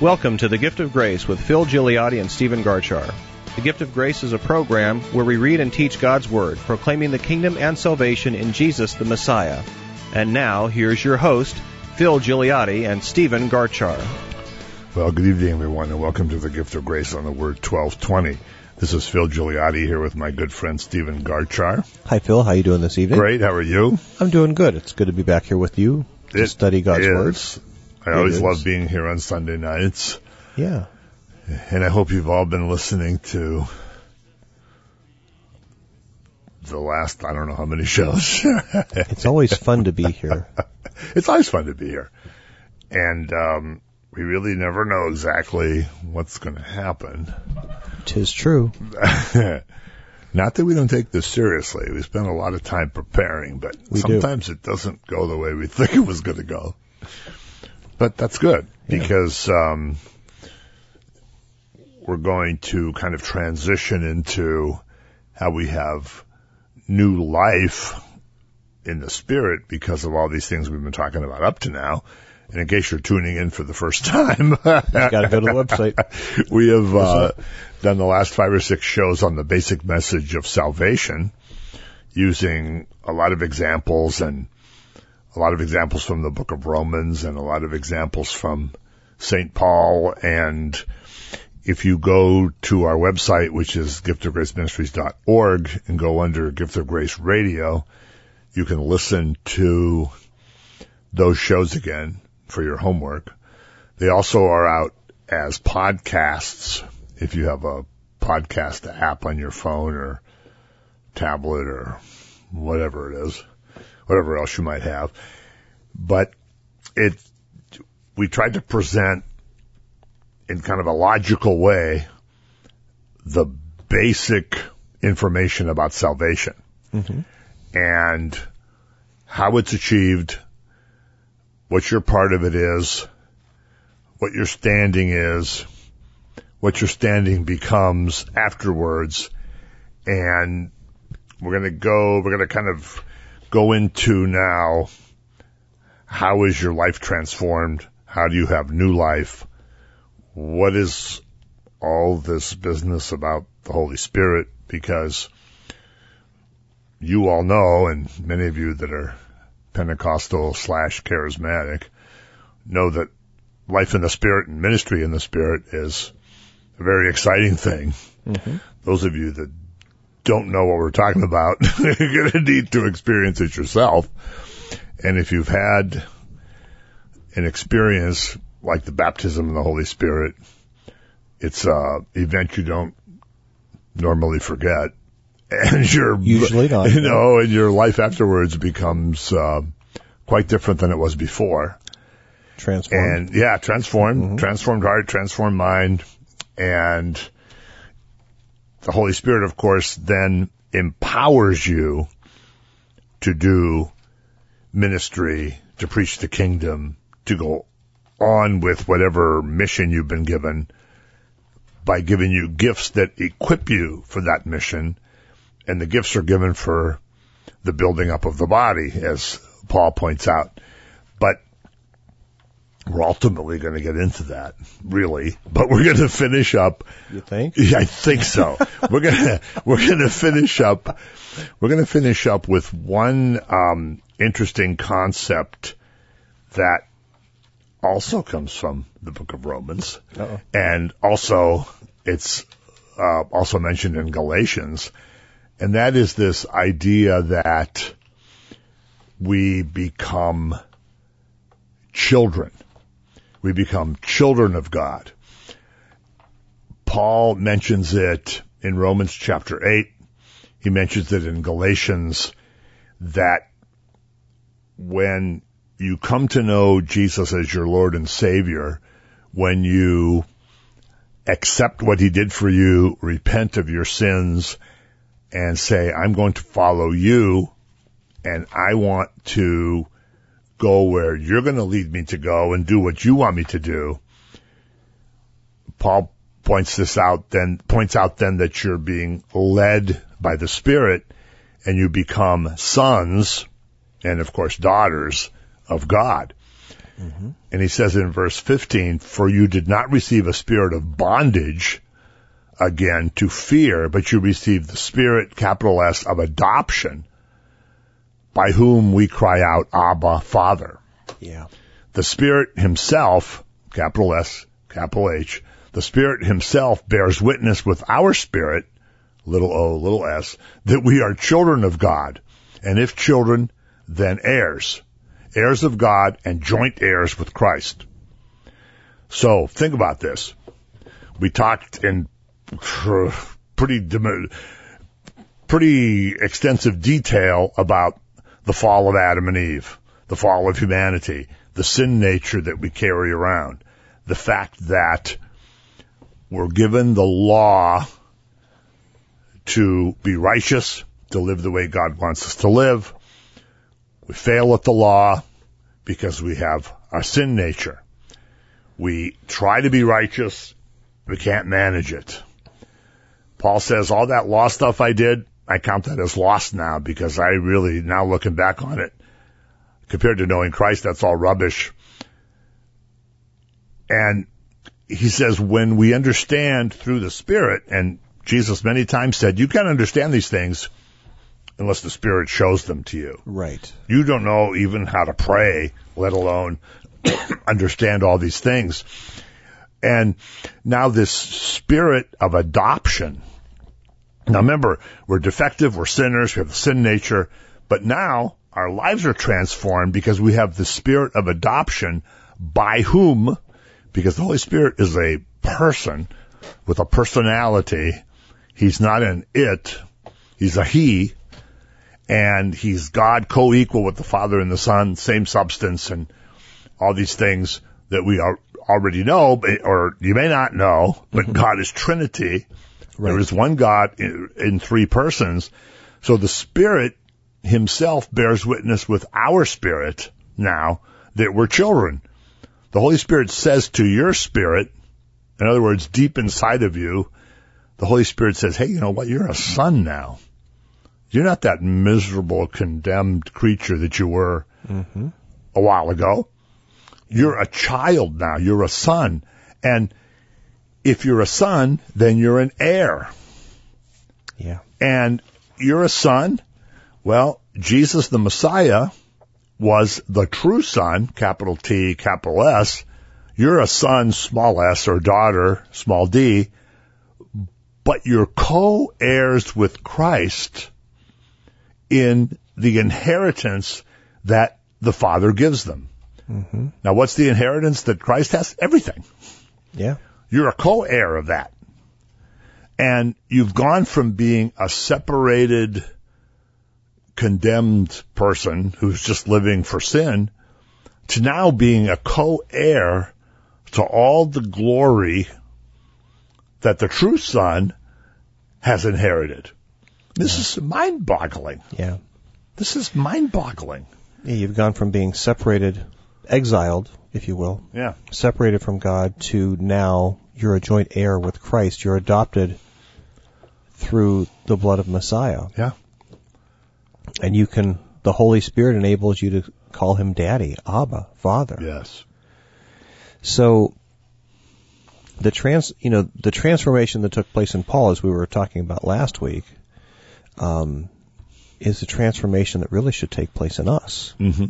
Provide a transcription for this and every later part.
Welcome to The Gift of Grace with Phil Gigliotti and Stephen Garchar. The Gift of Grace is a program where we read and teach God's Word, proclaiming the kingdom and salvation in Jesus the Messiah. And now, here's your host, Phil Gigliotti and Stephen Garchar. Well, good evening, everyone, and welcome to The Gift of Grace on the Word 1220. This is Phil Gigliotti here with my good friend Stephen Garchar. Hi, Phil. How you doing this evening? Great. How are you? I'm doing good. It's good to be back here with you to study God's Word. I always love being here on Sunday nights. Yeah. And I hope you've all been listening to the last, I don't know how many shows. It's always fun to be here. It's always fun to be here. And we really never know exactly what's going to happen. 'Tis true. Not that we don't take this seriously. We spend a lot of time preparing, but sometimes it doesn't go the way we think it was going to go. But that's good, because we're going to kind of transition into how we have new life in the Spirit because of all these things we've been talking about up to now. And in case you're tuning in for the first time, you got to go to the website. We have done the last 5 or 6 shows on the basic message of salvation, using a lot of examples from the book of Romans and a lot of examples from St. Paul. And if you go to our website, which is giftofgraceministries.org, and go under Gift of Grace Radio, you can listen to those shows again for your homework. They also are out as podcasts if you have a podcast app on your phone or tablet or whatever it is, whatever else you might have. But we tried to present in kind of a logical way the basic information about salvation, and how it's achieved, what your part of it is, what your standing is, what your standing becomes afterwards. And we're going to kind of go into now, how is your life transformed? How do you have new life? What is all this business about the Holy Spirit? Because you all know, and many of you that are Pentecostal / charismatic know, that life in the Spirit and ministry in the Spirit is a very exciting thing. Those of you that don't know what we're talking about, you're going to need to experience it yourself. And if you've had an experience like the baptism in the Holy Spirit, it's an event you don't normally forget. And usually not. And your life afterwards becomes quite different than it was before. Transformed. And transformed. Transformed heart, transformed mind. And the Holy Spirit, of course, then empowers you to do ministry, to preach the kingdom, to go on with whatever mission you've been given, by giving you gifts that equip you for that mission. And the gifts are given for the building up of the body, as Paul points out. But we're ultimately going to get into that, really. But we're going to finish up. You think? Yeah, I think so. we're going to finish up. We're going to finish up with one interesting concept that also comes from the book of Romans. And also it's also mentioned in Galatians. And that is this idea that we become children. We become children of God. Paul mentions it in Romans chapter 8. He mentions it in Galatians, that when you come to know Jesus as your Lord and Savior, when you accept what he did for you, repent of your sins, and say, I'm going to follow you, and I want to go where you're going to lead me to go and do what you want me to do. Paul points out then that you're being led by the Spirit, and you become sons and, of course, daughters of God. Mm-hmm. And he says in verse 15, for you did not receive a spirit of bondage again to fear, but you received the spirit, capital S, of adoption, by whom we cry out, Abba, Father. Yeah. The Spirit himself, capital S, capital H, the Spirit himself bears witness with our spirit, little o, little s, that we are children of God. And if children, then heirs. Heirs of God and joint heirs with Christ. So, think about this. We talked in pretty extensive detail about the fall of Adam and Eve, the fall of humanity, the sin nature that we carry around, the fact that we're given the law to be righteous, to live the way God wants us to live. We fail at the law because we have our sin nature. We try to be righteous, we can't manage it. Paul says, all that law stuff I did, I count that as lost now because I really, now looking back on it, compared to knowing Christ, that's all rubbish. And he says, when we understand through the Spirit, and Jesus many times said, you can't understand these things unless the Spirit shows them to you. Right. You don't know even how to pray, let alone understand all these things. And now this spirit of adoption. Now remember, we're defective, we're sinners, we have the sin nature, but now our lives are transformed because we have the spirit of adoption by whom, because the Holy Spirit is a person with a personality. He's not an it, he's a he, and he's God co-equal with the Father and the Son, same substance, and all these things that we already know, or you may not know, but God is Trinity. Right. There is one God in three persons. So the Spirit himself bears witness with our spirit now that we're children. The Holy Spirit says to your spirit, in other words, deep inside of you, the Holy Spirit says, hey, you know what? You're a son now. You're not that miserable, condemned creature that you were a while ago. You're a child now. You're a son. And if you're a son, then you're an heir. Yeah. And you're a son. Well, Jesus the Messiah was the true son, capital T, capital S. You're a son, small s, or daughter, small d. But you're co-heirs with Christ in the inheritance that the Father gives them. Mm-hmm. Now, what's the inheritance that Christ has? Everything. Yeah. You're a co-heir of that. And you've gone from being a separated, condemned person who's just living for sin to now being a co-heir to all the glory that the true Son has inherited. This is mind-boggling. Yeah. This is mind-boggling. Yeah, you've gone from being separated, exiled, if you will, separated from God, to now you're a joint heir with Christ. You're adopted through the blood of Messiah. Yeah. And the Holy Spirit enables you to call him Daddy, Abba, Father. Yes. So the transformation that took place in Paul, as we were talking about last week, is a transformation that really should take place in us. Mm-hmm.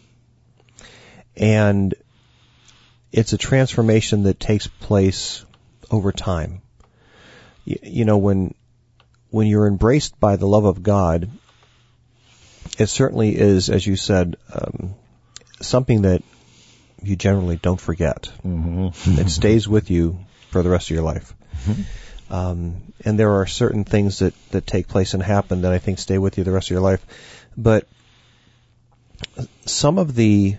And it's a transformation that takes place over time. You know, when you're embraced by the love of God, it certainly is, as you said, something that you generally don't forget. Mm-hmm. It stays with you for the rest of your life. Mm-hmm. And there are certain things that take place and happen that I think stay with you the rest of your life. But some of the,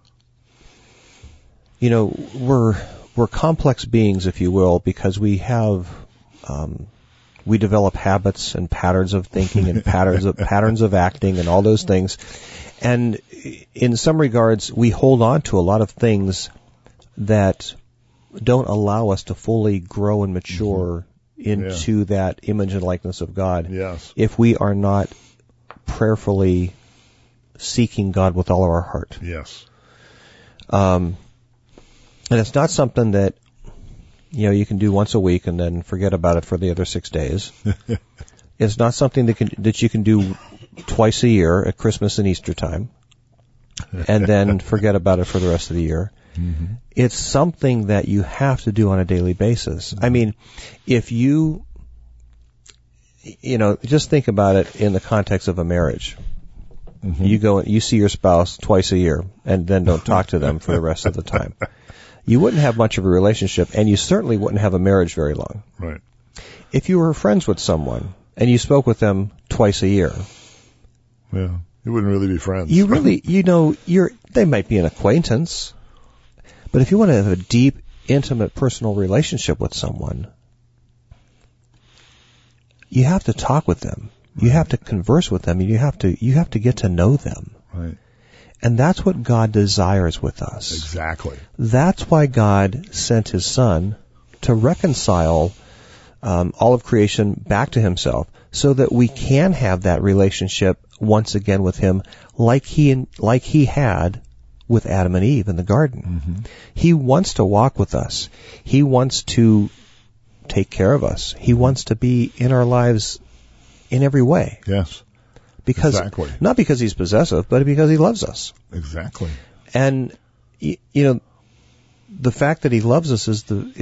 we're complex beings, if you will, because we have, we develop habits and patterns of thinking and patterns of acting and all those things. And in some regards, we hold on to a lot of things that don't allow us to fully grow and mature into that image and likeness of God. Yes. If we are not prayerfully seeking God with all of our heart. Yes. And it's not something that, you can do once a week and then forget about it for the other 6 days. It's not something that you can do twice a year at Christmas and Easter time and then forget about it for the rest of the year. Mm-hmm. It's something that you have to do on a daily basis. Mm-hmm. I mean, if you just think about it in the context of a marriage. Mm-hmm. You go and you see your spouse twice a year and then don't talk to them for the rest of the time. You wouldn't have much of a relationship, and you certainly wouldn't have a marriage very long. Right. If you were friends with someone and you spoke with them twice a year. Yeah. You wouldn't really be friends. You really, they might be an acquaintance. But if you want to have a deep, intimate, personal relationship with someone, you have to talk with them. Right. You have to converse with them. You have to get to know them. Right. And that's what God desires with us. Exactly. That's why God sent His Son to reconcile all of creation back to Himself, so that we can have that relationship once again with Him, like He had with Adam and Eve in the garden. Mm-hmm. He wants to walk with us. He wants to take care of us. He wants to be in our lives in every way. Yes. Exactly. Not because He's possessive, but because He loves us. Exactly. And the fact that He loves us is the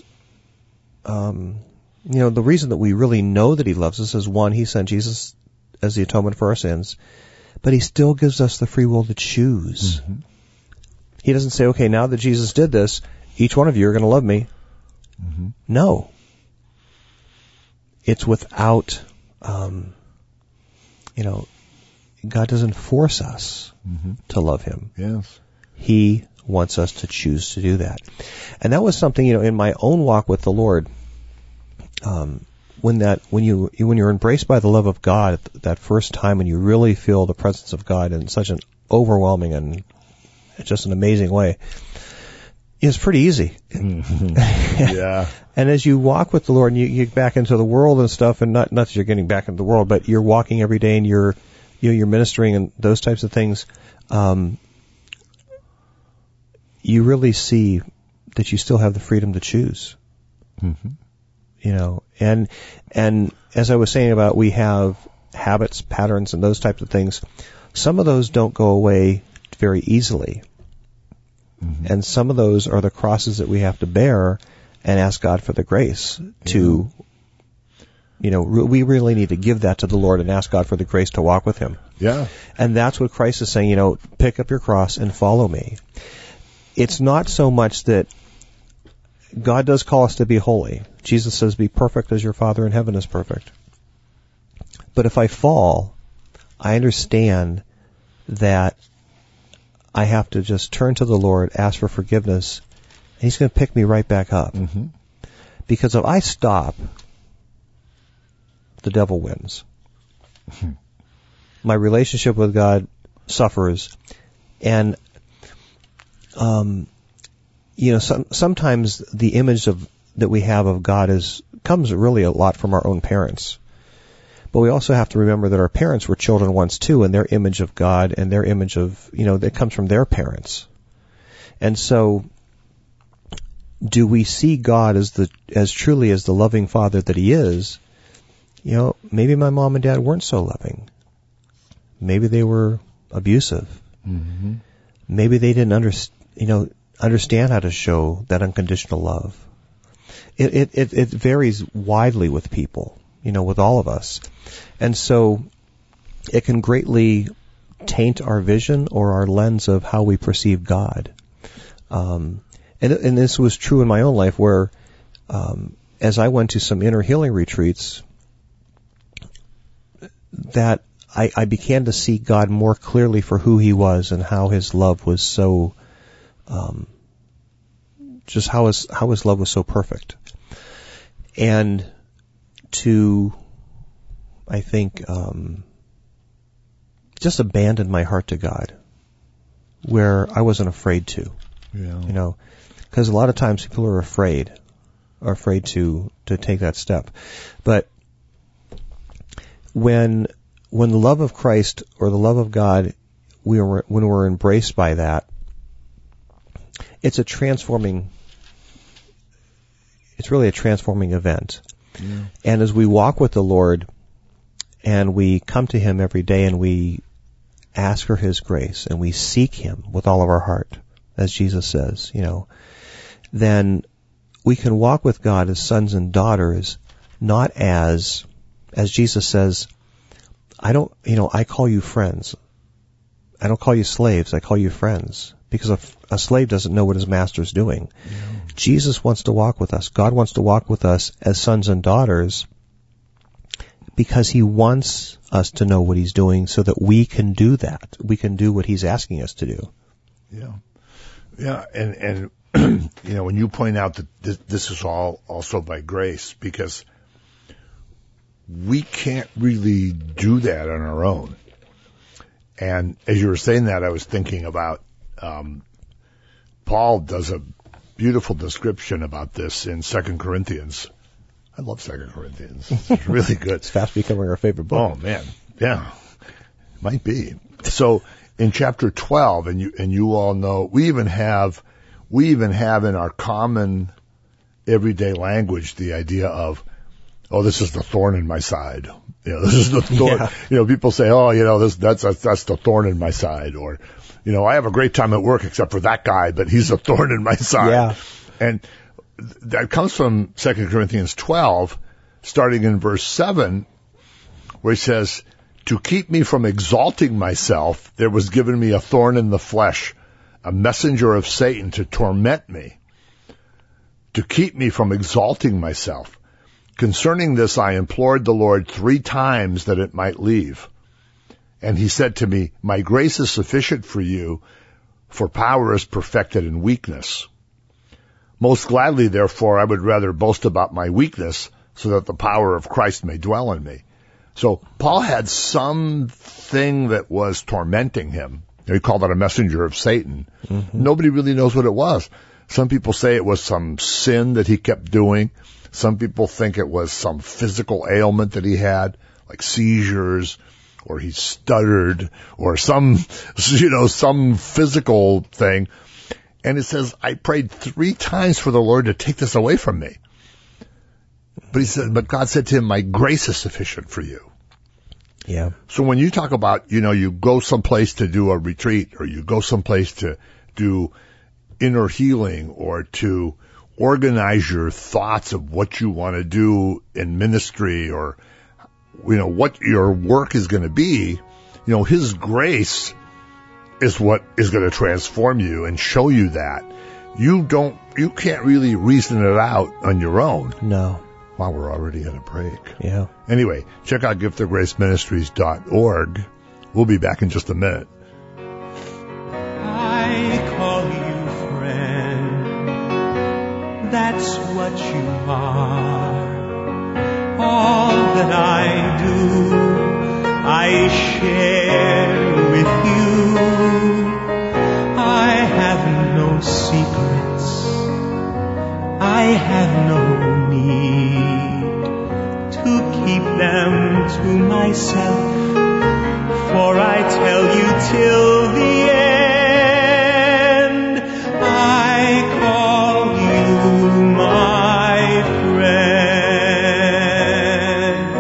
reason that we really know that He loves us is, one, He sent Jesus as the atonement for our sins, but He still gives us the free will to choose. Mm-hmm. He doesn't say, okay, now that Jesus did this, each one of you are going to love me. Mm-hmm. No. It's without, God doesn't force us mm-hmm. to love Him. Yes. He wants us to choose to do that. And that was something, in my own walk with the Lord, when you're embraced by the love of God at that first time, and you really feel the presence of God in such an overwhelming and just an amazing way, it's pretty easy. Mm-hmm. Yeah. And as you walk with the Lord and you get back into the world and stuff, and not that you're getting back into the world, but you're walking every day and you're ministering and those types of things, you really see that you still have the freedom to choose. Mm-hmm. And as I was saying about, we have habits, patterns, and those types of things. Some of those don't go away very easily. Mm-hmm. And some of those are the crosses that we have to bear and ask God for the grace to, we really need to give that to the Lord and ask God for the grace to walk with Him. Yeah. And that's what Christ is saying, pick up your cross and follow me. It's not so much that God does call us to be holy. Jesus says, be perfect as your Father in heaven is perfect. But if I fall, I understand that I have to just turn to the Lord, ask for forgiveness, and He's going to pick me right back up. Mm-hmm. Because if I stop, the devil wins. Mm-hmm. My relationship with God suffers, and sometimes the image that we have of God comes really a lot from our own parents. But we also have to remember that our parents were children once too, and their image of God and their image of, that comes from their parents. And so, do we see God as truly as the loving Father that He is? Maybe my mom and dad weren't so loving. Maybe they were abusive. Mm-hmm. Maybe they didn't understand how to show that unconditional love. It varies widely with people, with all of us. And so it can greatly taint our vision or our lens of how we perceive God. And this was true in my own life where, as I went to some inner healing retreats, that I began to see God more clearly for who He was and how His love was so, just how His love was so perfect. And to, I think, just abandon my heart to God, where I wasn't afraid to. Yeah. Because a lot of times people are afraid to take that step. But when the love of Christ or the love of God, when we're embraced by that, it's really a transforming event. Yeah. And as we walk with the Lord and we come to Him every day and we ask for His grace and we seek Him with all of our heart, as Jesus says, then we can walk with God as sons and daughters, not as Jesus says, I call you friends. I don't call you slaves, I call you friends. Because a slave doesn't know what his master's doing. Yeah. Jesus wants to walk with us. God wants to walk with us as sons and daughters because He wants us to know what He's doing so that we can do that. We can do what He's asking us to do. Yeah. Yeah, and when you point out that this is all also by grace, because we can't really do that on our own. And as you were saying that, I was thinking about Paul does a beautiful description about this in 2 Corinthians. I love 2 Corinthians. It's really good. It's fast becoming our favorite book. Oh, man. Yeah. Might be. So in chapter 12, and you all know, we even have in our common everyday language the idea of, oh, this is the thorn in my side. This is the thorn. Yeah. People say, oh, that's the thorn in my side. Or, I have a great time at work except for that guy, but he's a thorn in my side. Yeah. And that comes from 2 Corinthians 12, starting in verse 7, where he says, to keep me from exalting myself, there was given me a thorn in the flesh, a messenger of Satan to torment me, to keep me from exalting myself. Concerning this, I implored the Lord 3 times that it might leave. And He said to me, my grace is sufficient for you, for power is perfected in weakness. Most gladly, therefore, I would rather boast about my weakness, so that the power of Christ may dwell in me. So Paul had something that was tormenting him. He called it a messenger of Satan. Mm-hmm. Nobody really knows what it was. Some people say it was some sin that he kept doing. Some people think it was some physical ailment that he had, like seizures, or he stuttered, or some physical thing. And it says, I prayed 3 times for the Lord to take this away from me. But God said to him, my grace is sufficient for you. Yeah. So when you talk about, you go someplace to do a retreat, or you go someplace to do inner healing, or to organize your thoughts of what you want to do in ministry, or, what your work is going to be, His grace is what is going to transform you and show you that. You can't really reason it out on your own. No. Wow, we're already at a break. Yeah. Anyway, check out giftofgraceministries.org. We'll be back in just a minute. I call you friend. That's what you are. All that I do, I share with you. I have no secrets. I have no need to keep them to myself, for I tell you till the end. I call you my friend.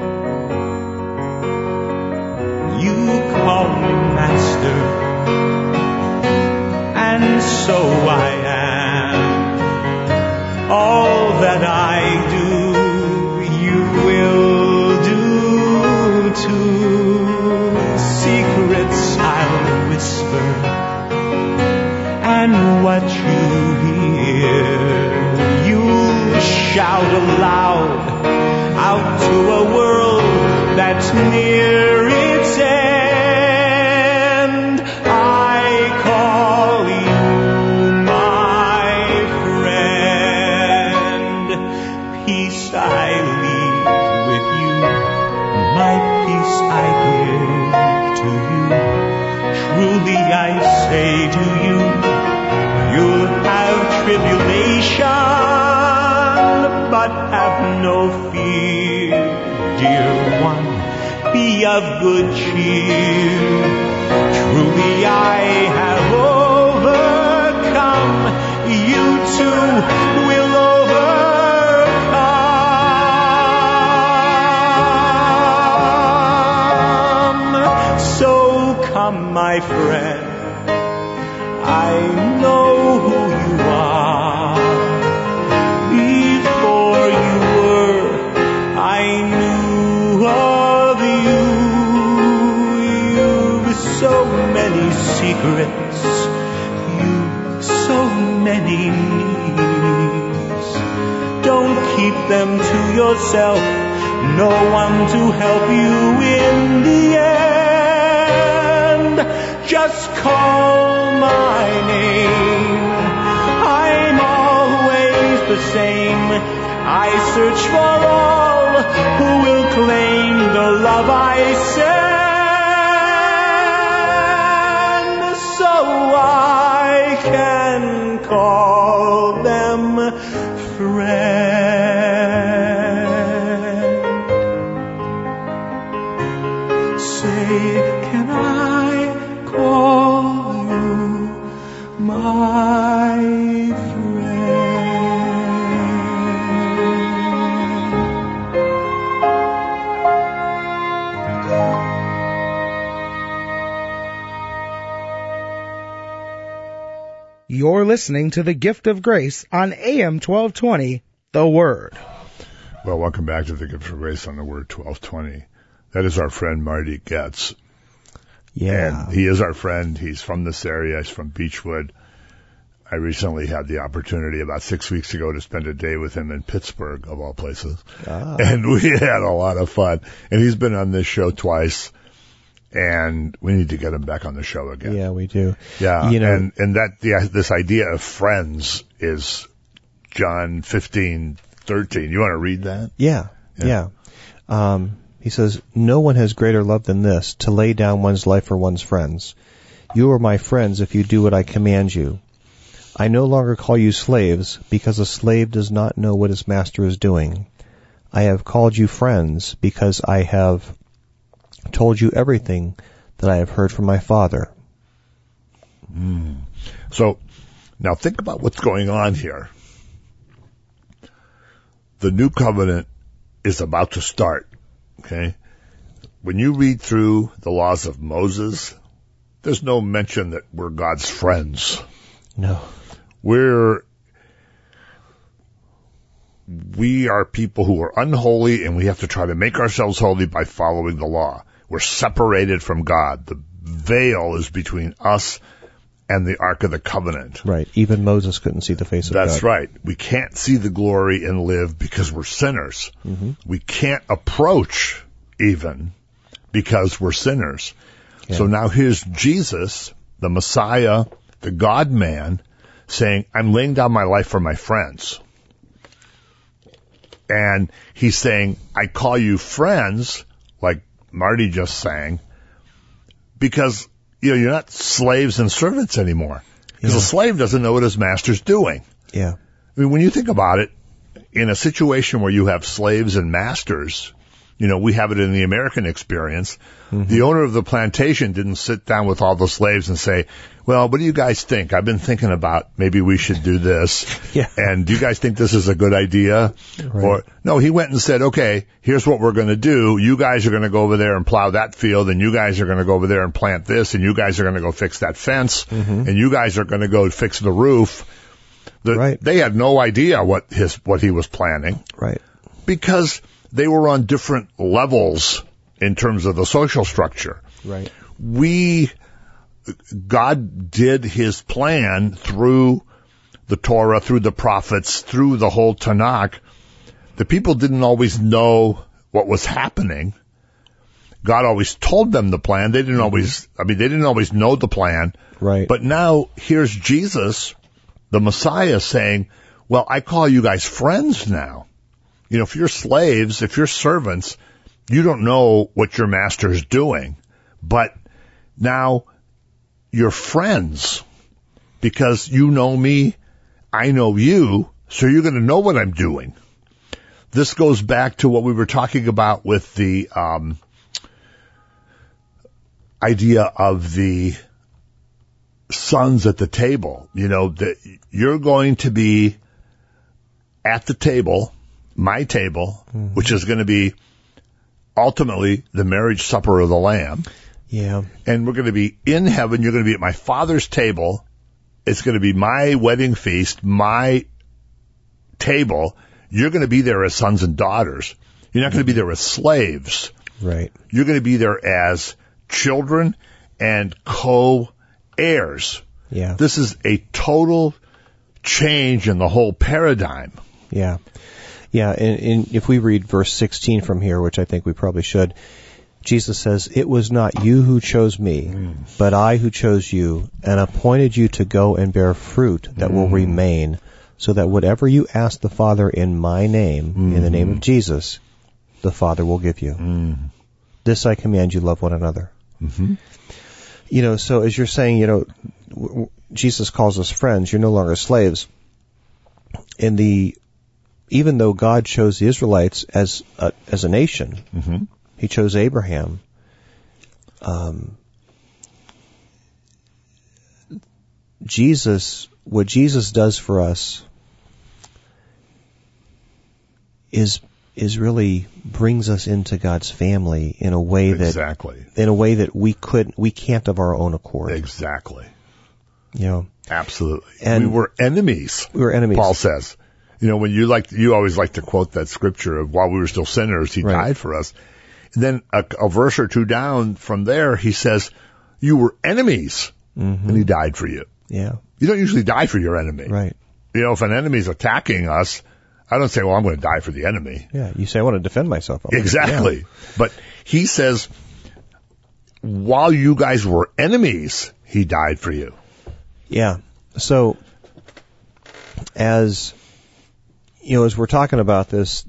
You call me master, and so I am. All that I do, you will do too. Secrets I'll whisper, and what you hear, you'll shout aloud out to a world that's near its end. I call you my friend. Peace I leave with you, my peace I give to you. Truly I say to you, you'll have tribulation, but have no fear, dear one. Be of good cheer. Truly I have overcome friend. I know who you are. Before you were, I knew of you. You've so many secrets, you've so many needs. Don't keep them to yourself, no one to help you in the end. Just call my name, I'm always the same. I search for all who will claim the love I send, so I can call them friend. Say, can I call you my You're listening to The Gift of Grace on AM 1220, The Word. Well, welcome back to The Gift of Grace on The Word 1220. That is our friend Marty Goetz. Yeah. And he is our friend. He's from this area. He's from Beechwood. I recently had the opportunity about 6 weeks ago to spend a day with him in Pittsburgh, of all places. And we had a lot of fun. And he's been on this show twice. And we need to get him back on the show again. Yeah, we do. Yeah, you know, and this idea of friends is John 15:13. You want to read that? Yeah. He says, "No one has greater love than this, to lay down one's life for one's friends. You are my friends if you do what I command you. I no longer call you slaves, because a slave does not know what his master is doing. I have called you friends, because I have told you everything that I have heard from my Father." So, now think about what's going on here. The new covenant is about to start, okay? When you read through the laws of Moses, there's no mention that we're God's friends. No. We are people who are unholy, and we have to try to make ourselves holy by following the law. We're separated from God. The veil is between us and the Ark of the Covenant. Right. Even Moses couldn't see the face of God. That's right. We can't see the glory and live because we're sinners. Mm-hmm. We can't approach even because we're sinners. Yeah. So now here's Jesus, the Messiah, the God-man, saying, I'm laying down my life for my friends. And he's saying, I call you friends, like Marty just sang, because you're not slaves and servants anymore. Because a slave doesn't know what his master's doing. Yeah. I mean, when you think about it, in a situation where you have slaves and masters, we have it in the American experience. Mm-hmm. The owner of the plantation didn't sit down with all the slaves and say, well, what do you guys think? I've been thinking about maybe we should do this. Yeah. And do you guys think this is a good idea? Right. Or no, he went and said, okay, here's what we're going to do. You guys are going to go over there and plow that field, and you guys are going to go over there and plant this, and you guys are going to go fix that fence, and you guys are going to go fix the roof. Right. They had no idea what he was planning. Right. Because they were on different levels in terms of the social structure. Right. God did his plan through the Torah, through the prophets, through the whole Tanakh. The people didn't always know what was happening. God always told them the plan. They didn't always know the plan. Right. But now here's Jesus, the Messiah, saying, well, I call you guys friends now. If you're slaves, if you're servants, you don't know what your master's doing. But now you're friends because you know me, I know you, so you're going to know what I'm doing. This goes back to what we were talking about with the idea of the sons at the table. That you're going to be at the table, my table, which is going to be ultimately the marriage supper of the Lamb. Yeah. And we're going to be in heaven. You're going to be at my Father's table. It's going to be my wedding feast, my table. You're going to be there as sons and daughters. You're not going to be there as slaves. Right. You're going to be there as children and co-heirs. Yeah. This is a total change in the whole paradigm. Yeah. Yeah, and if we read verse 16 from here, which I think we probably should, Jesus says, "It was not you who chose me, but I who chose you, and appointed you to go and bear fruit that will remain, so that whatever you ask the Father in my name, in the name of Jesus, the Father will give you. This I command you, love one another." You know, so as you're saying, you know, Jesus calls us friends. You're no longer slaves. Even though God chose the Israelites as a nation, He chose Abraham. What Jesus does for us is really brings us into God's family in a way that we can't of our own accord. Exactly. You know. Absolutely. And we were enemies. Paul says. You know, when you always like to quote that scripture of while we were still sinners, He died for us. And then a verse or two down from there, He says, you were enemies, and He died for you. Yeah. You don't usually die for your enemy. Right. You know, if an enemy's attacking us, I don't say, well, I'm going to die for the enemy. Yeah. You say, I want to defend myself. Exactly. Yeah. But He says, while you guys were enemies, He died for you. Yeah. So, as we're talking about this,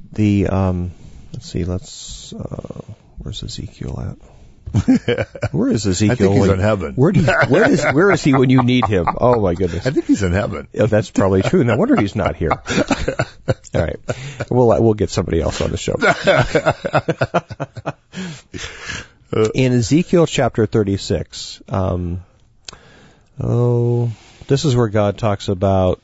where's Ezekiel at? Where is Ezekiel? I think he's in heaven. Where is he when you need him? Oh my goodness. I think he's in heaven. Yeah, that's probably true. No wonder he's not here. All right. We'll get somebody else on the show. In Ezekiel chapter 36, this is where God talks about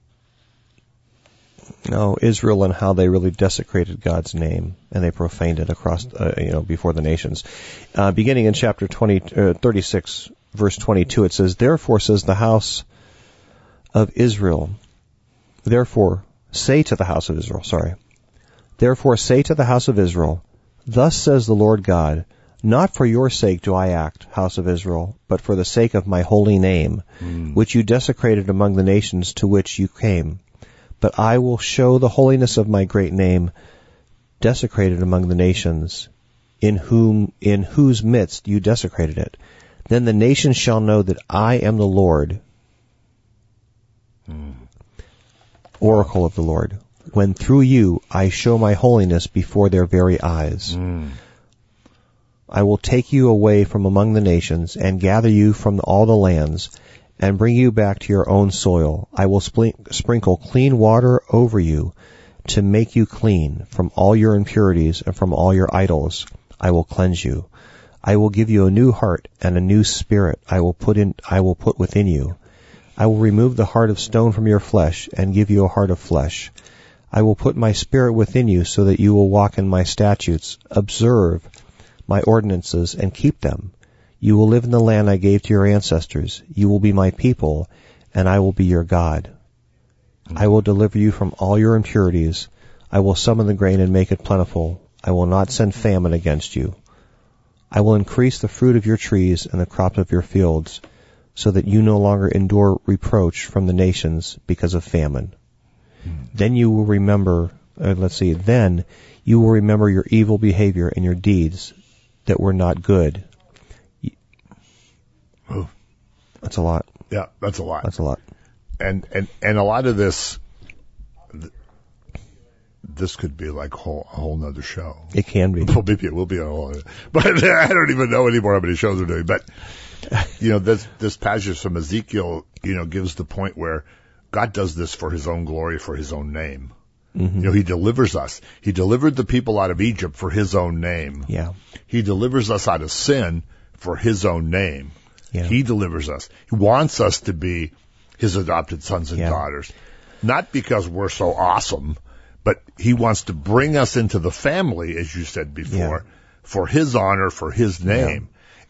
Israel and how they really desecrated God's name and they profaned it across, before the nations. Beginning in chapter 36, verse 22, it says, "Therefore says the house of Israel, therefore say to the house of Israel, thus says the Lord God, not for your sake do I act, house of Israel, but for the sake of my holy name, which you desecrated among the nations to which you came. But I will show the holiness of my great name, desecrated among the nations, in whose midst you desecrated it. Then the nations shall know that I am the Lord, oracle of the Lord, when through you I show my holiness before their very eyes. I will take you away from among the nations and gather you from all the lands and bring you back to your own soil. I will sprinkle clean water over you to make you clean from all your impurities and from all your idols. I will cleanse you. I will give you a new heart and a new spirit I will put within you. I will remove the heart of stone from your flesh and give you a heart of flesh. I will put my spirit within you so that you will walk in my statutes, observe my ordinances, and keep them. You will live in the land I gave to your ancestors. You will be my people, and I will be your God. I will deliver you from all your impurities. I will summon the grain and make it plentiful. I will not send famine against you. I will increase the fruit of your trees and the crops of your fields, so that you no longer endure reproach from the nations because of famine. Then you will remember, then you will remember your evil behavior and your deeds that were not good. That's a lot. Yeah, that's a lot. That's a lot. And a lot of this could be like a whole nother show. It can be. Well, maybe it will be a whole other, but I don't even know anymore how many shows we're doing. But, this passage from Ezekiel, gives the point where God does this for His own glory, for His own name. He delivers us. He delivered the people out of Egypt for His own name. Yeah. He delivers us out of sin for His own name. Yeah. He delivers us. He wants us to be His adopted sons and daughters. Not because we're so awesome, but He wants to bring us into the family, as you said before, for His honor, for His name.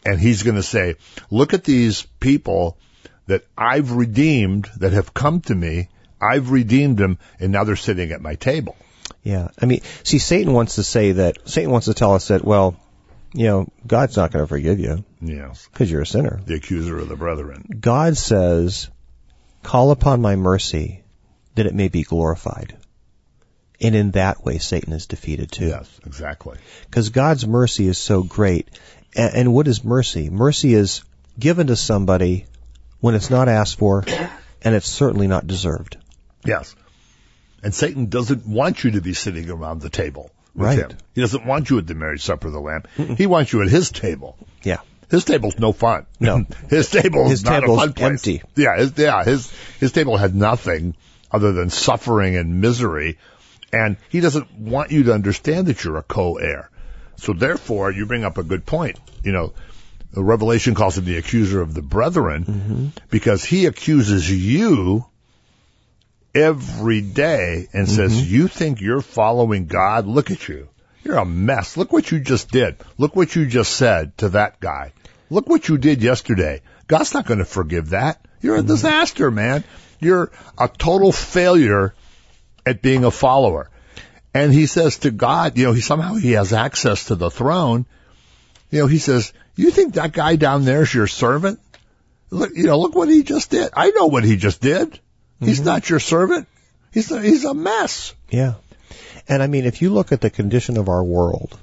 And he's going to say, look at these people that I've redeemed, that have come to me. I've redeemed them, and now they're sitting at my table. Yeah. I mean, see, Satan wants to tell us that, well, God's not going to forgive you. Yes. Because you're a sinner. The accuser of the brethren. God says, call upon my mercy that it may be glorified. And in that way, Satan is defeated too. Yes, exactly. Because God's mercy is so great. And what is mercy? Mercy is given to somebody when it's not asked for, and it's certainly not deserved. Yes. And Satan doesn't want you to be sitting around the table with Right. him. He doesn't want you at the marriage supper of the Lamb. He wants you at his table. Yeah. His table's no fun. No. His table's not a table's fun place. empty. Yeah, his table had nothing other than suffering and misery, and he doesn't want you to understand that you're a co-heir. So therefore, you bring up a good point. The Revelation calls him the accuser of the brethren, because he accuses you every day and says, you think you're following God? Look at you. You're a mess. Look what you just did. Look what you just said to that guy. Look what you did yesterday. God's not going to forgive that. You're a disaster, man. You're a total failure at being a follower. And he says to God, he has access to the throne. He says, you think that guy down there is your servant? Look what he just did. I know what he just did. He's not your servant. He's a mess. Yeah. And I mean, if you look at the condition of our world,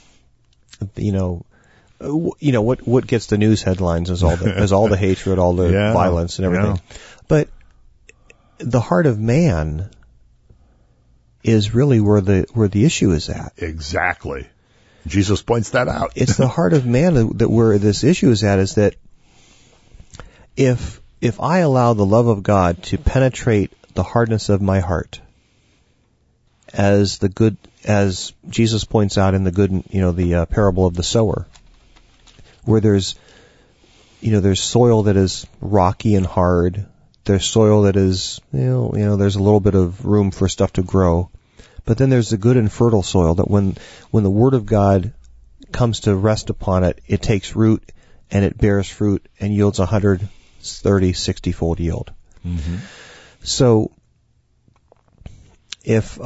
what gets the news headlines is all the hatred, all the violence and everything. Yeah. But the heart of man is really where the issue is at. Exactly. Jesus points that out. It's the heart of man that where this issue is at, is that if I allow the love of God to penetrate the hardness of my heart, as Jesus points out in the parable of the sower, where there's soil that is rocky and hard, there's soil that is, there's a little bit of room for stuff to grow. But then there's the good and fertile soil that when the Word of God comes to rest upon it, it takes root and it bears fruit and yields 130, 60-fold yield. Mm-hmm. So if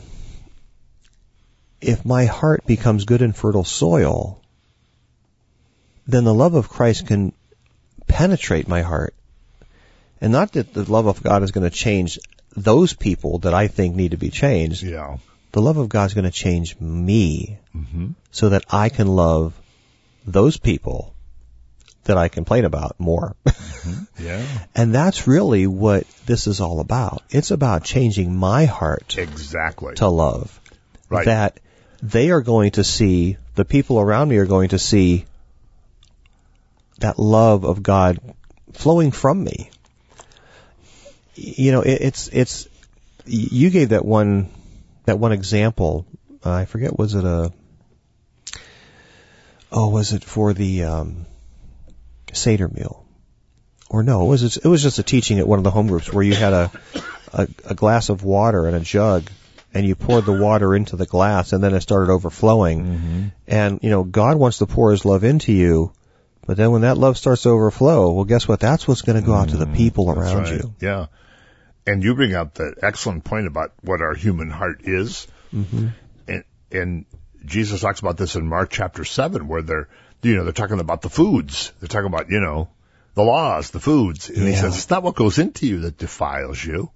my heart becomes good and fertile soil, then the love of Christ can penetrate my heart. And not that the love of God is going to change those people that I think need to be changed. Yeah. The love of God is going to change me so that I can love those people that I complain about more. Yeah. And that's really what this is all about. It's about changing my heart exactly to love. Right. That they are going to see, the people around me are going to see that love of God flowing from me. It's you gave that one example. I forget, was it for the Seder meal? Or no, it was just a teaching at one of the home groups where you had a glass of water and a jug, and you poured the water into the glass, and then it started overflowing. And God wants to pour His love into you, but then when that love starts to overflow, well, guess what? That's what's going to go out to the people around you. Yeah. And you bring up the excellent point about what our human heart is. And Jesus talks about this in Mark chapter 7, where they're talking about the foods. They're talking about, the laws, the foods. And he says, it's not what goes into you that defiles you.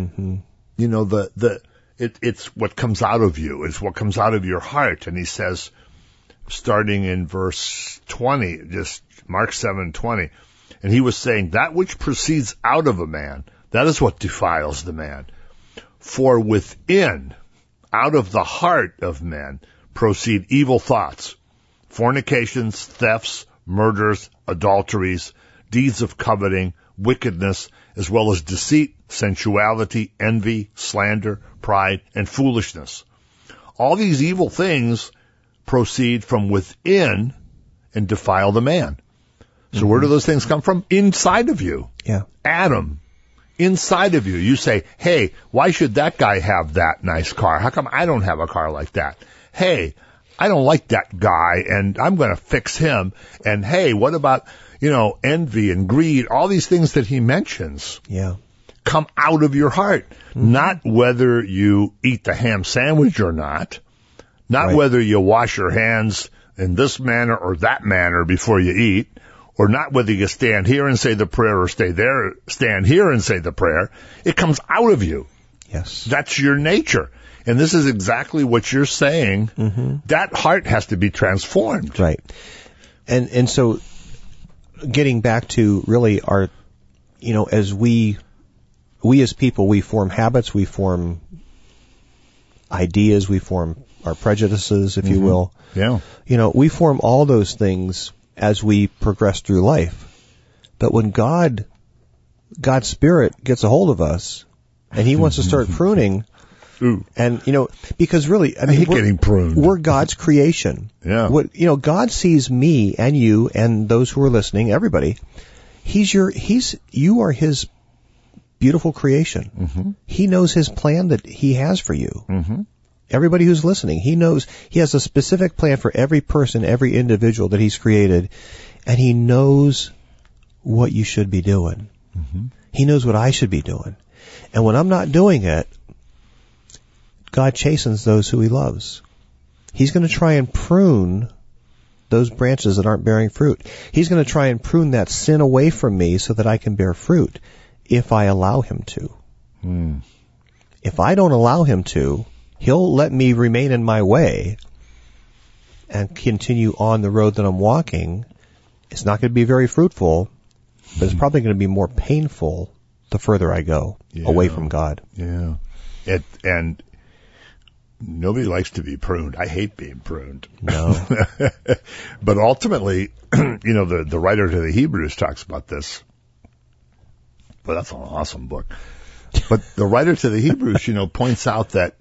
It's what comes out of you. It's what comes out of your heart. And he says, starting in verse 20, just Mark 7:20, and he was saying, that which proceeds out of a man, that is what defiles the man. For within, out of the heart of men, proceed evil thoughts, fornications, thefts, murders, adulteries, deeds of coveting, wickedness, as well as deceit, sensuality, envy, slander, pride, and foolishness. All these evil things proceed from within and defile the man. So where do those things come from? Inside of you. Yeah. Adam. Inside of you. You say, hey, why should that guy have that nice car? How come I don't have a car like that? Hey, I don't like that guy, and I'm going to fix him. And hey, what about, envy and greed, all these things that he mentions. Yeah. Come out of your heart. Not whether you eat the ham sandwich or not. Not Right. whether you wash your hands in this manner or that manner before you eat. Or not whether you stand here and say the prayer or stand here and say the prayer. It comes out of you. Yes. That's your nature. And this is exactly what you're saying. That heart has to be transformed. Right. And so getting back to really our, as we as people, we form habits, we form ideas, we form our prejudices, if you will. Yeah. We form all those things as we progress through life. But when God's Spirit gets a hold of us and He wants to start pruning, Ooh. and, because really, I hate getting pruned. We're God's creation. Yeah. God sees me and you and those who are listening, everybody. You are His beautiful creation. He knows His plan that He has for you. Everybody who's listening, He knows He has a specific plan for every person, every individual that He's created, and He knows what you should be doing. He knows what I should be doing. And when I'm not doing it, God chastens those who He loves. He's going to try and prune those branches that aren't bearing fruit. He's going to try and prune that sin away from me so that I can bear fruit if I allow Him to. If I don't allow Him to, He'll let me remain in my way and continue on the road that I'm walking. It's not going to be very fruitful, but it's probably going to be more painful the further I go away from God. Yeah. And nobody likes to be pruned. I hate being pruned. No. But ultimately, the writer to the Hebrews talks about this. But that's an awesome book. But the writer to the Hebrews, points out that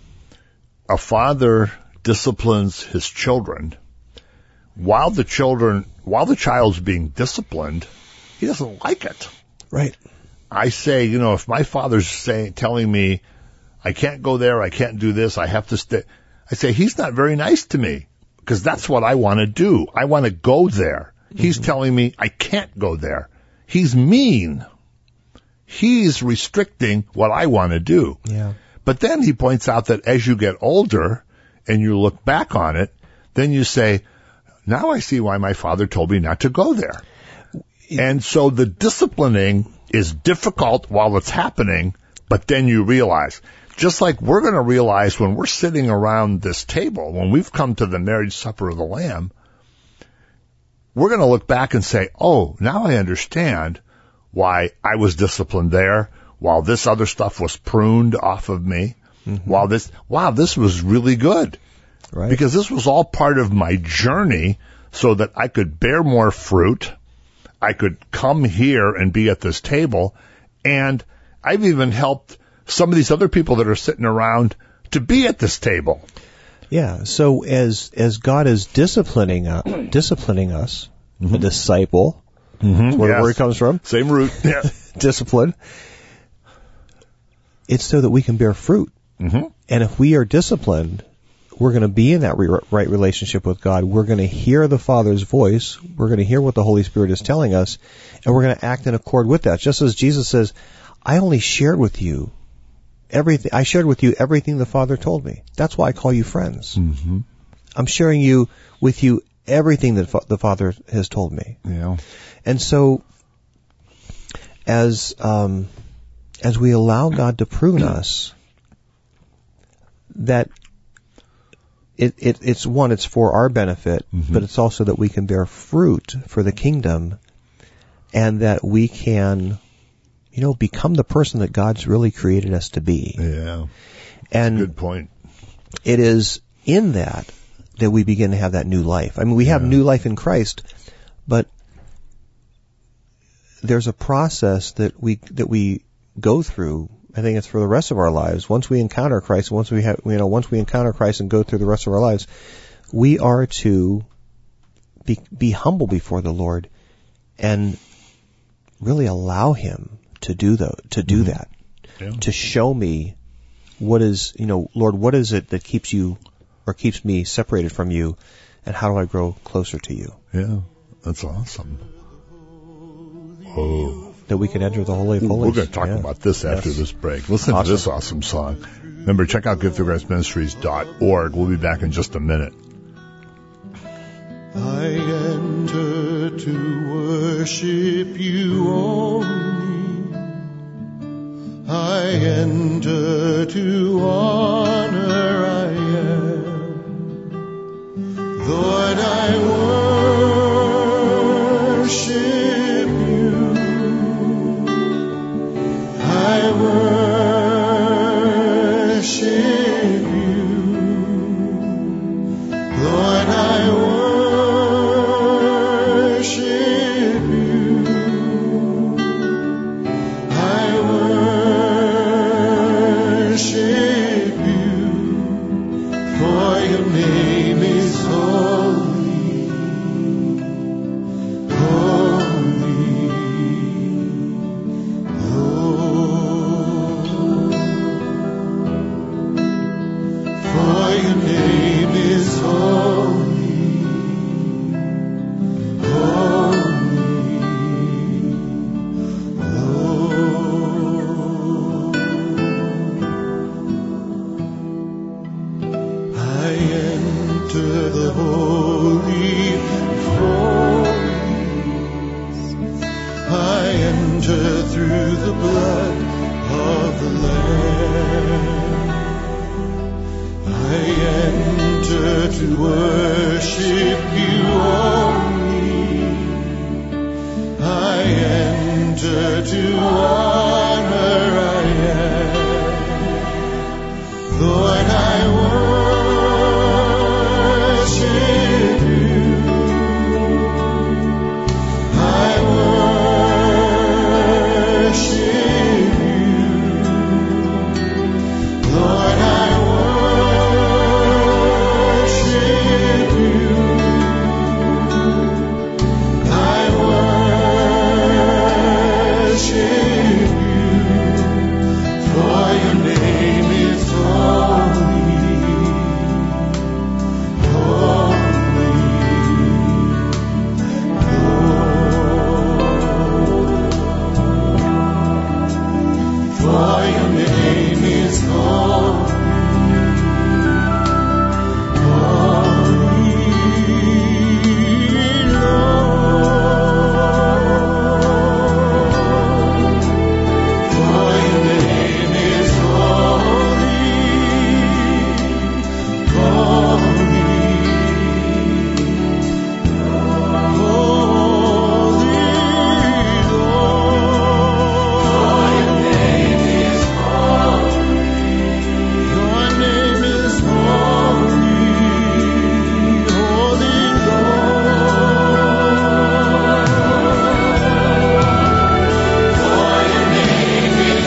a father disciplines his children. While the child's being disciplined, he doesn't like it. Right. I say, if my father's telling me, I can't go there, I can't do this, I have to stay, I say, he's not very nice to me, because that's what I want to do. I want to go there. He's telling me I can't go there. He's mean. He's restricting what I want to do. Yeah. But then he points out that as you get older and you look back on it, then you say, now I see why my father told me not to go there. And so the disciplining is difficult while it's happening, but then you realize, just like we're going to realize when we're sitting around this table, when we've come to the marriage supper of the Lamb, we're going to look back and say, oh, now I understand why I was disciplined there, while this other stuff was pruned off of me, this was really good. Right. Because this was all part of my journey so that I could bear more fruit. I could come here and be at this table. And I've even helped some of these other people that are sitting around to be at this table. Yeah. So as God is disciplining us, a disciple, that's where the word comes from. Same root. Yeah. Discipline. It's so that we can bear fruit. And if we are disciplined, we're going to be in that right relationship with God. We're going to hear the Father's voice. We're going to hear what the Holy Spirit is telling us, and we're going to act in accord with that. Just as Jesus says, I only shared with you everything. I shared with you everything the Father told me. That's why I call you friends. I'm sharing with you everything that the Father has told me. Yeah. And so, as we allow God to prune us, that it's for our benefit, but it's also that we can bear fruit for the kingdom, and that we can, become the person that God's really created us to be. Yeah. And good point. It is in that we begin to have that new life. I mean, we have new life in Christ, but there's a process that we go through. I think it's for the rest of our lives. Once we encounter Christ, once we encounter Christ and go through the rest of our lives, we are to be humble before the Lord and really allow Him to do that, to show me what is, Lord, what is it that keeps you or keeps me separated from you, and how do I grow closer to you? Yeah, that's awesome. Oh. That we can enter the Holy of Holies. We're going to talk about this after this break. Listen to this awesome song. Remember, check out giftofgraceministries.org. We'll be back in just a minute. I enter to worship you only. I enter to honor I am. Lord, I worship you. I worship you. Lord, I worship you. I worship you. For your name is holy. Holy. Lord. For your name is holy. Holy. Lord. I enter the holy of holies. I enter through the blood of the Lamb. I enter to worship you only. I enter to honor I am. Lord, I worship you. I worship you. Lord, I worship you. I worship you. For your name is holy. Holy. Lord. For your name is holy. Holy, Lord. For your name is holy. Holy. Holy, Lord. For your name is holy. Your name is holy. Holy Lord. For your name is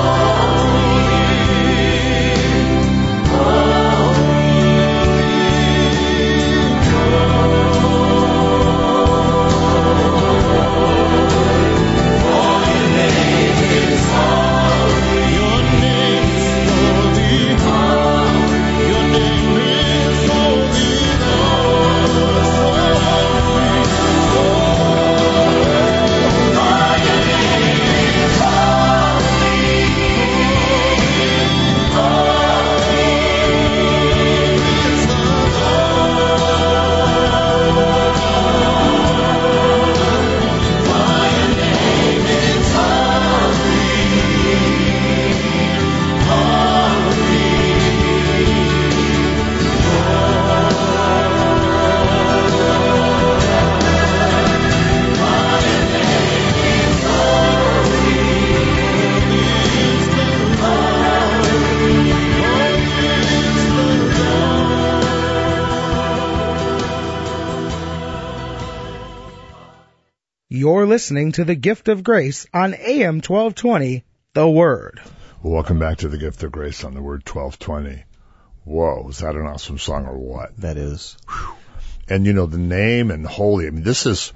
You're listening to the Gift of Grace on AM 1220, The Word. Well, welcome back to the Gift of Grace on the Word 1220. Whoa, is that an awesome song or what? That is. And you know, the name and holy, I mean, this is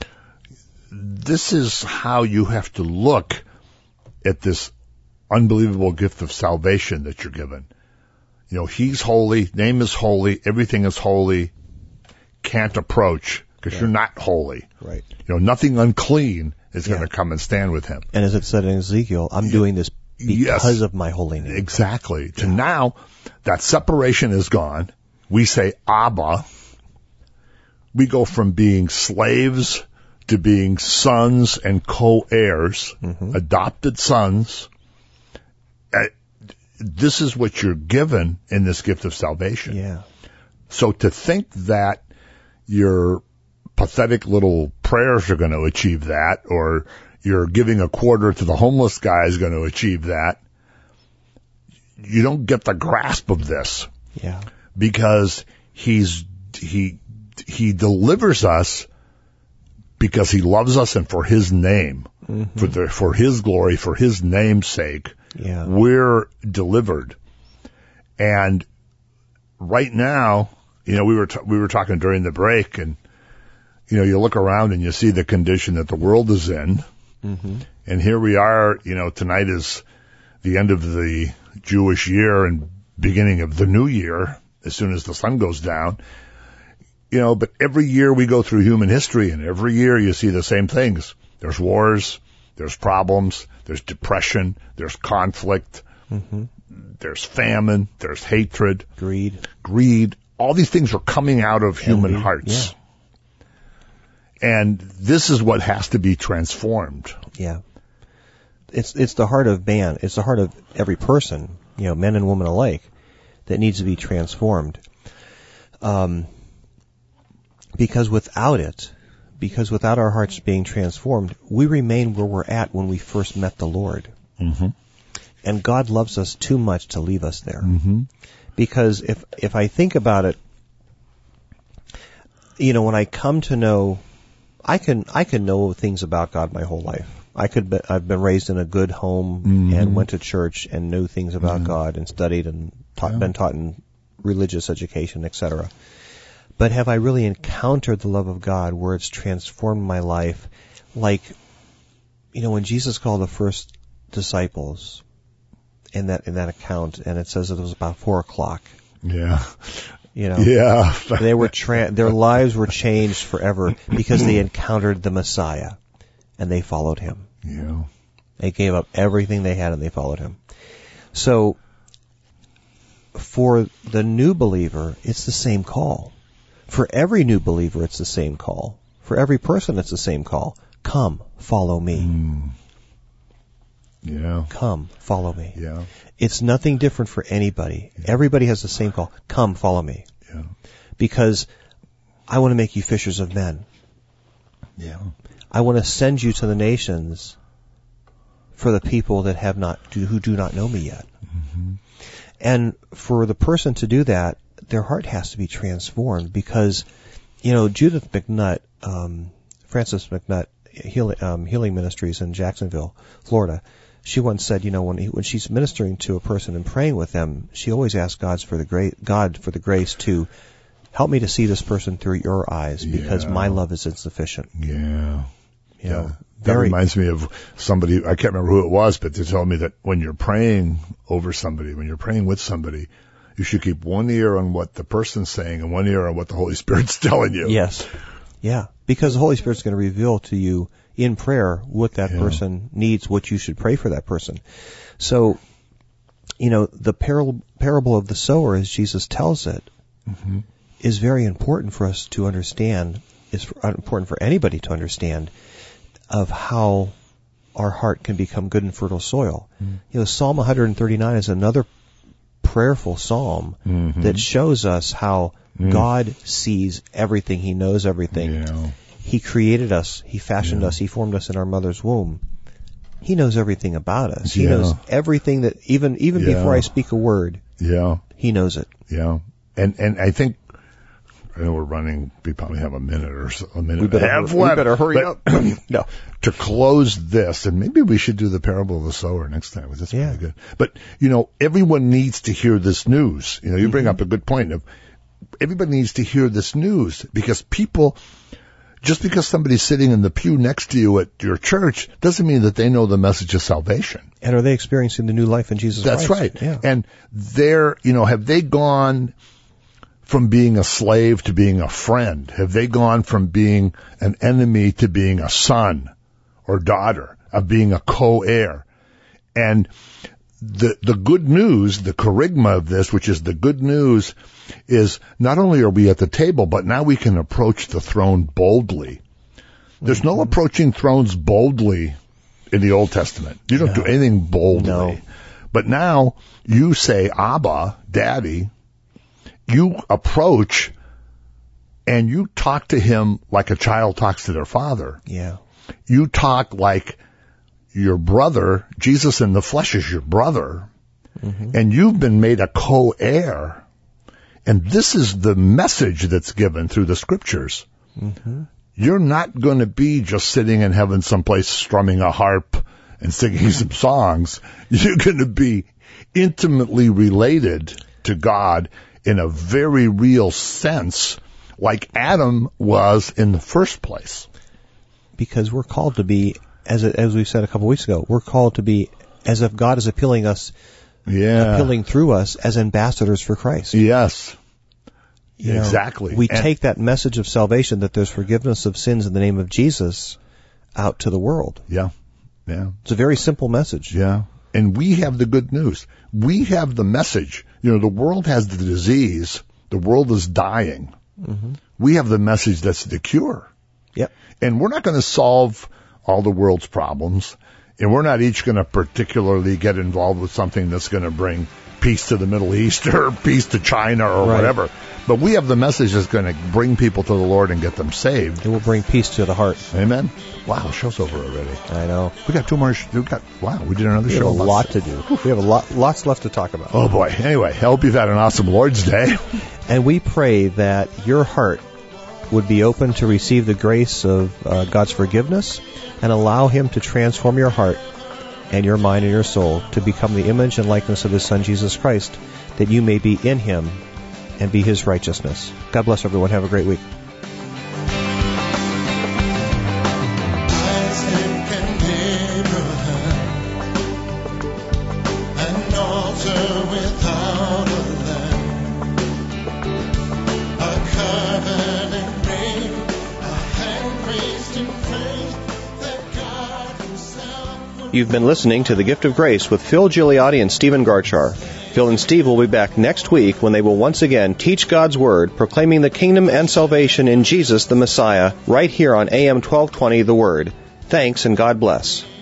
how you have to look at this unbelievable gift of salvation that you're given. You know, he's holy, name is holy, everything is holy, can't approach because you're not holy. Right. You know, nothing unclean is going Yeah. to come and stand with him. And as it said in Ezekiel, I'm doing this because of my holy name. Exactly. To now, that separation is gone. We say Abba. We go from being slaves to being sons and co-heirs, adopted sons. This is what you're given in this gift of salvation. Yeah. So to think that your pathetic little prayers are going to achieve that, or you're giving a quarter to the homeless guy is going to achieve that, you don't get the grasp of this, Yeah. because he delivers us because he loves us and for his name, for his glory, for his name's sake. Yeah. We're delivered. And right now, you know, we were talking during the break, and you know, you look around and you see the condition that the world is in. And here we are, you know, tonight is the end of the Jewish year and beginning of the new year as soon as the sun goes down. You know, but every year we go through human history, and every year you see the same things. There's wars, there's problems, there's depression, there's conflict, there's famine, there's hatred, greed. All these things are coming out of human hearts. Yeah. And this is what has to be transformed. Yeah. It's the heart of man. It's the heart of every person, you know, men and women alike, that needs to be transformed. Because without our hearts being transformed, we remain where we're at when we first met the Lord. And God loves us too much to leave us there. Because if I think about it, you know, when I come to know, I can know things about God my whole life. I've been raised in a good home and went to church and knew things about God and studied and been taught in religious education, etc. But have I really encountered the love of God where it's transformed my life? Like, you know, when Jesus called the first disciples in that account, and it says it was about 4:00. Yeah. You know, Yeah. they were their lives were changed forever because they encountered the Messiah and they followed him. Yeah. They gave up everything they had and they followed him. So for the new believer, it's the same call. For every new believer, it's the same call. For every person, it's the same call. Come, follow me. Yeah. Come, follow me. Yeah. It's nothing different for anybody. Everybody has the same call. Come, follow me. Yeah. Because I want to make you fishers of men. Yeah. I want to send you to the nations for the people that who do not know me yet. And for the person to do that, their heart has to be transformed because, you know, Judith McNutt, Frances McNutt, Healing Ministries in Jacksonville, Florida, she once said, you know, when she's ministering to a person and praying with them, she always asks God for the grace to help me to see this person through your eyes because my love is insufficient. Yeah. You know, that reminds me of somebody, I can't remember who it was, but they told me that when you're praying over somebody, when you're praying with somebody, you should keep one ear on what the person's saying and one ear on what the Holy Spirit's telling you. Yes. Yeah. Because the Holy Spirit's going to reveal to you in prayer what that person needs, what you should pray for that person. So, you know, the parable of the sower, as Jesus tells it, is very important for us to understand, is important for anybody to understand, of how our heart can become good and fertile soil. You know, Psalm 139 is another prayerful psalm that shows us how God sees everything. He knows everything. Yeah. He created us. He fashioned us. He formed us in our mother's womb. He knows everything about us. He knows everything that even before I speak a word. Yeah. He knows it. Yeah. And I think, I know we're running, we probably have a minute or so, a minute. We better hurry up. No. To close this, and maybe we should do the parable of the sower next time, because that's pretty good. But, you know, everyone needs to hear this news. You know, you bring up a good point of everybody needs to hear this news because people just because somebody's sitting in the pew next to you at your church doesn't mean that they know the message of salvation. And are they experiencing the new life in Jesus That's Christ? right. Yeah. And have they gone from being a slave to being a friend? Have they gone from being an enemy to being a son or daughter, of being a co-heir? And the good news, the kerygma of this, which is the good news, is not only are we at the table, but now we can approach the throne boldly. There's no approaching thrones boldly in the Old Testament. You don't do anything boldly. No. But now you say, Abba, Daddy. You approach and you talk to him like a child talks to their father. Yeah. You talk like your brother. Jesus in the flesh is your brother. Mm-hmm. And you've been made a co-heir. And this is the message that's given through the scriptures. Mm-hmm. You're not going to be just sitting in heaven someplace strumming a harp and singing some songs. You're going to be intimately related to God in a very real sense, like Adam was in the first place. Because we're called to be, as we said a couple weeks ago, we're called to be as if God is appealing through us as ambassadors for Christ. Yes. Exactly. We take that message of salvation, that there's forgiveness of sins in the name of Jesus, out to the world. Yeah. Yeah. It's a very simple message. Yeah. And we have the good news. We have the message. The world has the disease. The world is dying. Mm-hmm. We have the message that's the cure. Yep. And we're not going to solve all the world's problems. And we're not each going to particularly get involved with something that's going to bring peace to the Middle East or peace to China or whatever. But we have the message that's going to bring people to the Lord and get them saved. It will bring peace to the heart. Amen. Wow, the show's over already. I know. We got two more. We did another show. We have a lot to do. We have lots left to talk about. Oh boy. Anyway, I hope you've had an awesome Lord's Day. And we pray that your heart would be open to receive the grace of God's forgiveness and allow Him to transform your heart and your mind and your soul to become the image and likeness of His Son, Jesus Christ, that you may be in Him and be His righteousness. God bless everyone. Have a great week. Isaac and Abraham, an altar without a lamb, a covenant ring, a hand raised in faith that God Himself would. You've been listening to The Gift of Grace with Phil Gigliotti and Stephen Garchar. Phil and Steve will be back next week when they will once again teach God's Word, proclaiming the kingdom and salvation in Jesus the Messiah, right here on AM 1220 The Word. Thanks and God bless.